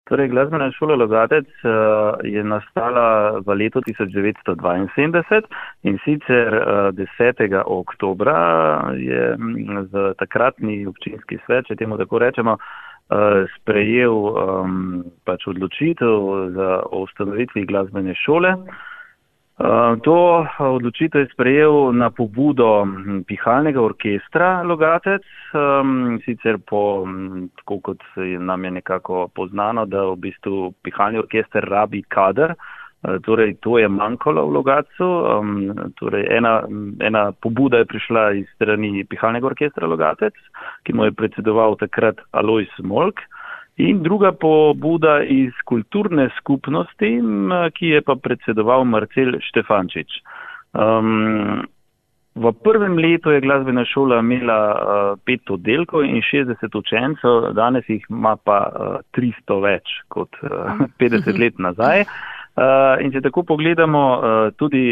Torej, glasbena šola Logatec je nastala v letu 1972 in sicer 10. oktobra je takratni občinski svet, če temu tako rečemo, sprejel pač odločitev o ustanovitvi glasbene šole. To odločitev je sprejel na pobudo pihalnega orkestra Logatec, sicer tako kot nam je nekako poznano, da v bistvu pihalni orkester rabi kader, torej to je manjkalo v Logatcu, torej ena pobuda je prišla iz strani pihalnega orkestra Logatec, ki mu je predsedoval takrat Alojz Molk. In druga pobuda iz kulturne skupnosti, ki je pa predsedoval Marcel Štefančič. V prvem letu je glasbena šola imela 5 oddelkov in 60 učencev, danes jih ima pa 300 več kot 50 let nazaj. In če tako pogledamo, tudi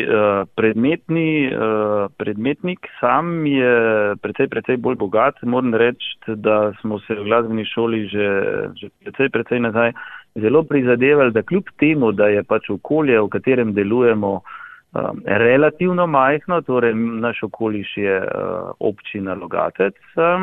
predmetnik sam je precej bolj bogat. Moram reči, da smo se v glasbeni šoli že precej nazaj zelo prizadevali, da kljub temu, da je pač okolje, v katerem delujemo, relativno majhno, torej naš okoliš je občina Logatec,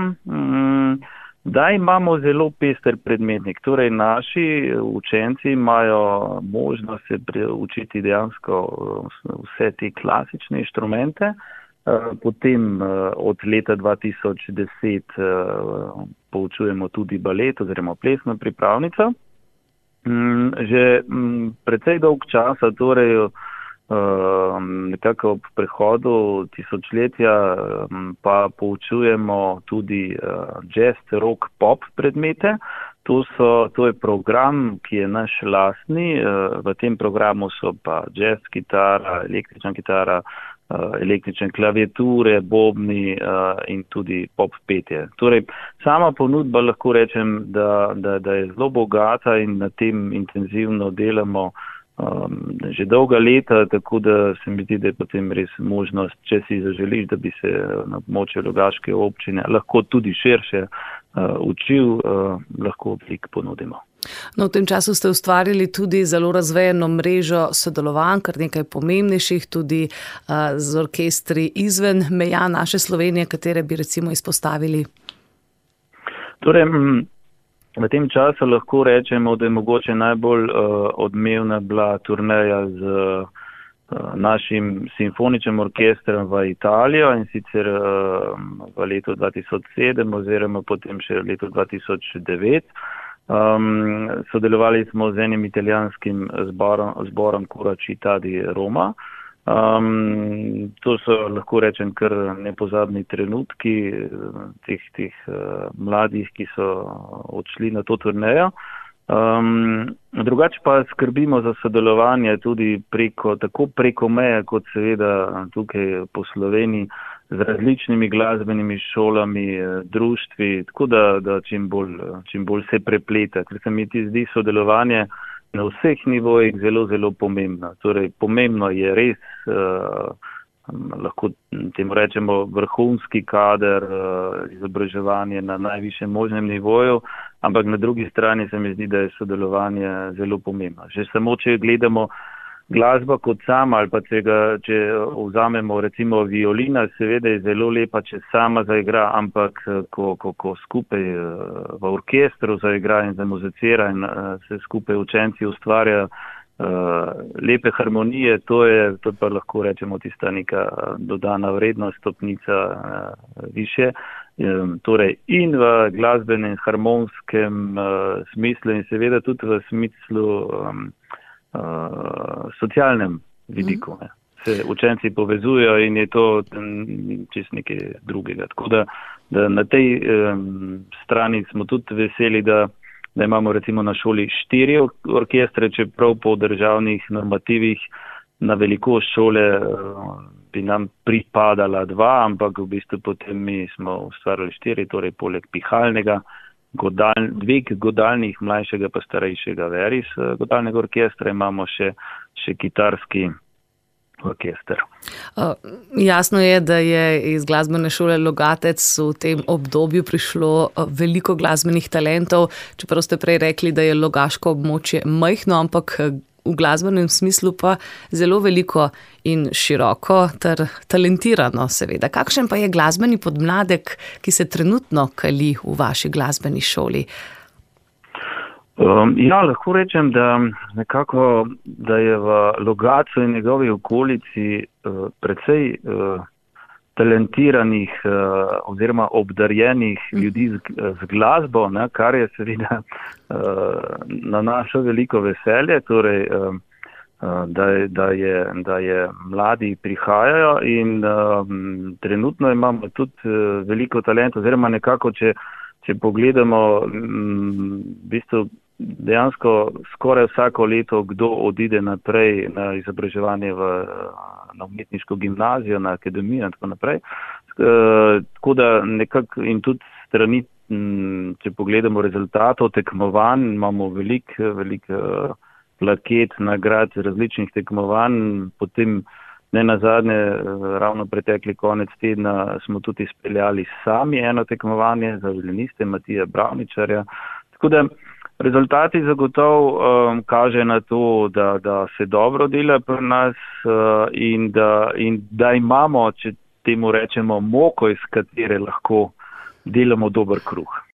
da imamo zelo pester predmetnik. Torej, naši učenci imajo možnost se učiti dejansko vse te klasične inštrumente. Potem od leta 2010 poučujemo tudi balet oziroma plesno pripravnico. Že precej dolg časa, torej nekako ob prehodu tisočletja, pa poučujemo tudi jazz, rock, pop predmete. To je program, ki je naš lastni. V tem programu so pa jazz kitara, električna kitara, električne klaviature, bobni in tudi pop petje. Torej, sama ponudba lahko rečem, da je zelo bogata in na tem intenzivno delamo že dolga leta, tako da se mi zdi, da je potem res možnost, če si zaželiš, da bi se na območju Rogaške občine lahko tudi širše učil, lahko veliko ponudimo. No, v tem času ste ustvarili tudi zelo razvejeno mrežo sodelovanj, kar nekaj pomembnejših, tudi z orkestri izven meja naše Slovenije, katere bi recimo izpostavili? Torej, v tem času lahko rečemo, da je mogoče najbolj odmevna bila turneja z našim simfoničnim orkestrom v Italijo, in sicer v letu 2007 oziroma potem še v letu 2009. Sodelovali smo z enim italijanskim zborom Cora Città di Roma. To so, lahko rečem, kar nepozabni trenutki teh mladih, ki so odšli na to turnejo. Drugače pa skrbimo za sodelovanje tudi tako preko meje, kot seveda tukaj po Sloveniji, z različnimi glasbenimi šolami, društvi, tako da čim bolj se prepleta, ker se mi zdi sodelovanje na vseh nivojih zelo, zelo pomembno. Torej, pomembno je res, lahko temu rečemo, vrhunski kader, izobraževanje na najvišjem možnem nivoju, ampak na drugi strani se mi zdi, da je sodelovanje zelo pomembno. Že samo, če gledamo glasba kot sama, ali pa če vzamemo recimo violina, seveda je zelo lepa, če sama zaigra, ampak ko skupaj v orkestru zaigra in zamuzicira in se skupaj učenci ustvarjajo lepe harmonije, to je pa lahko rečemo tista neka dodana vrednost, stopnica više. Torej in v glasbenem, harmonskem smislu in seveda tudi v smislu socialnem vidiku. Se učenci povezujejo in je to čisto nekaj drugega. Tako da na tej strani smo tudi veseli, da imamo recimo na šoli 4 orkestre, čeprav po državnih normativih na velikost šole bi nam pripadala 2, ampak v bistvu potem mi smo ustvarili 4, torej poleg pihalnega, 2 godalnih, mlajšega pa starejšega veris godalnega orkestra, imamo še kitarski orkester. Jasno je, da je iz glasbene šole Logatec v tem obdobju prišlo veliko glasbenih talentov, čeprav ste prej rekli, da je logaško območje majhno, ampak v glasbenem smislu pa zelo veliko in široko ter talentirano seveda. Kakšen pa je glasbeni podmladek, ki se trenutno kali v vaši glasbeni šoli? Lahko rečem, da je v Logatcu in njegovi okolici precej talentiranih oziroma obdarjenih ljudi z glasbo, kar je seveda na naše veliko veselje, torej da je mladi prihajajo in trenutno imamo tudi veliko talentov, oziroma nekako, če pogledamo, v bistvu dejansko skoraj vsako leto kdo odide naprej na izobraževanje na umetniško gimnazijo, na akademijo in tako naprej. Tako da nekako in tudi strani, če pogledamo rezultatov tekmovanj, imamo veliko plaket, nagrad različnih tekmovanj, potem ne nazadnje, ravno pretekli konec tedna smo tudi izpeljali sami eno tekmovanje za violiniste Matija Bravničarja. Tako da rezultati zagotovo kaže na to, da se dobro dela pri nas in da imamo, če temu rečemo, moko, iz katere lahko delamo dober kruh.